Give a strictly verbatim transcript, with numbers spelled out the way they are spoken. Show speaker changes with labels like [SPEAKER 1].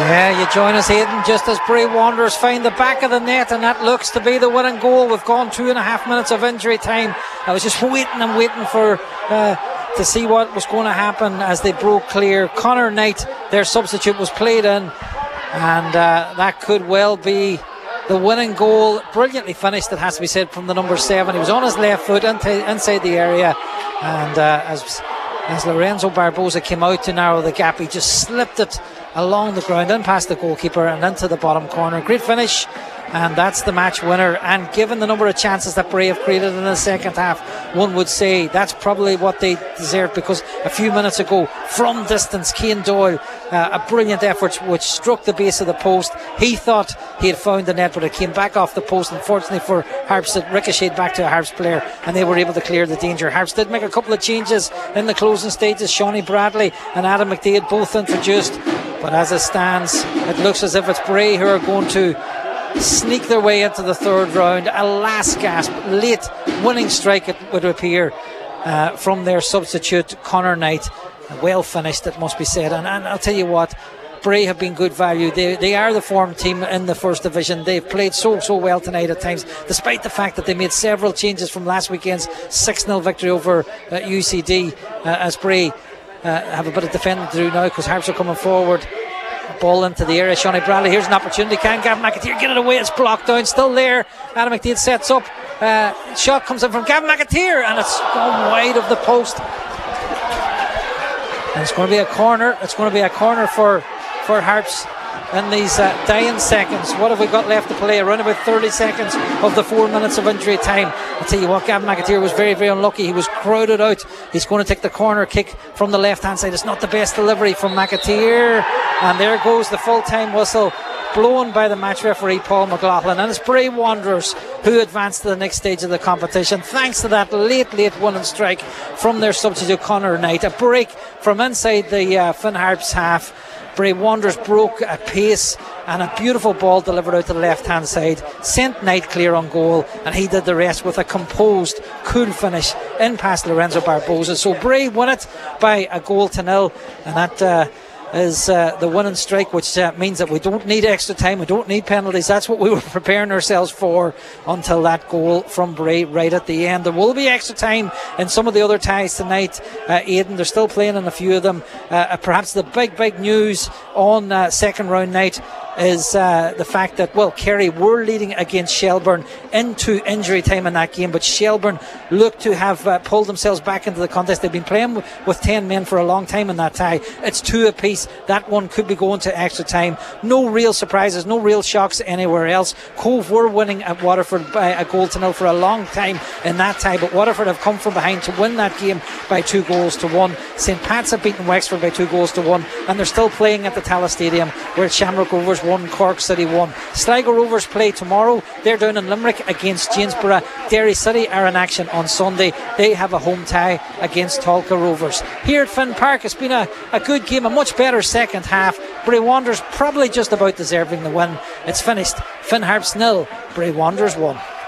[SPEAKER 1] Yeah, you join us, Aidan, just as Bray Wanderers find the back of the net, and that looks to be the winning goal. We've gone two and a half minutes of injury time. I was just waiting and waiting for uh, to see what was going to happen as they broke clear. Connor Knight, their substitute, was played in, and uh, that could well be the winning goal. Brilliantly finished, it has to be said, from the number seven. He was on his left foot into, inside the area, and uh, as as Lorenzo Barbosa came out to narrow the gap, he just slipped it along the ground and past the goalkeeper and into the bottom corner. Great finish, and that's the match winner. And given the number of chances that Bray have created in the second half, one would say that's probably what they deserve, because a few minutes ago, from distance, Cian Doyle, uh, a brilliant effort which struck the base of the post. He thought he had found the net, but it came back off the post. Unfortunately for Harps, it ricocheted back to a Harps player, and they were able to clear the danger. Harps did make a couple of changes in the closing stages. Shawnee Bradley and Adam McDaid both introduced, but as it stands, it looks as if it's Bray who are going to sneak their way into the third round. A last gasp, late winning strike, it would appear, uh, from their substitute Connor Knight. Well finished, it must be said. And, and I'll tell you what, Bray have been good value. They, they are the form team in the first division. They've played so, so well tonight at times, despite the fact that they made several changes from last weekend's six nil victory over uh, U C D, uh, as Bray uh, have a bit of defending to do now, because Harps are coming forward. Ball into the area. Shawnee Bradley, here's an opportunity. Can Gavin McAteer get it away? It's blocked down. Still there. Adam McDaid sets up. Uh, shot comes in from Gavin McAteer, and it's gone wide of the post. And it's going to be a corner. It's going to be a corner for, for Harps in these uh, dying seconds. What have we got left to play? Around about thirty seconds of the four minutes of injury time. I'll tell you what, Gavin McAteer was very, very unlucky. He was crowded out. He's going to take the corner kick from the left hand side. It's not the best delivery from McAteer, and there goes the full time whistle blown by the match referee Paul McLaughlin. And it's Bray Wanderers who advanced to the next stage of the competition, thanks to that late late winning strike from their substitute Connor Knight. A break from inside the uh, Finn Harps half. Bray Wanderers broke at pace, and a beautiful ball delivered out to the left hand side sent Knight clear on goal, and he did the rest with a composed, cool finish in past Lorenzo Barbosa. So Bray won it by a goal to nil, and that uh, is uh, the winning strike, which uh, means that we don't need extra time, we don't need penalties. That's what we were preparing ourselves for until that goal from Bray right at the end. There will be extra time in some of the other ties tonight, uh, Aidan. They're still playing in a few of them. Uh, perhaps the big big news on uh, second round night is uh, the fact that, well, Kerry were leading against Shelbourne into injury time in that game, but Shelbourne look to have uh, pulled themselves back into the contest. They've been playing w- with ten men for a long time in that tie. It's two apiece. That one could be going to extra time. No real surprises, no real shocks anywhere else. Cove were winning at Waterford by a goal to nil for a long time in that tie, but Waterford have come from behind to win that game by two goals to one. St Pat's have beaten Wexford by two goals to one, and they're still playing at the Tallaght Stadium, where Shamrock Rovers won, Cork City won. Sligo Rovers play tomorrow. They're down in Limerick against Janesborough. Derry City are in action on Sunday. They have a home tie against Tolka Rovers. Here at Finn Park, it's been a, a good game, a much better second half. Bray Wanderers probably just about deserving the win. It's finished Finn Harps nil, Bray Wanderers one.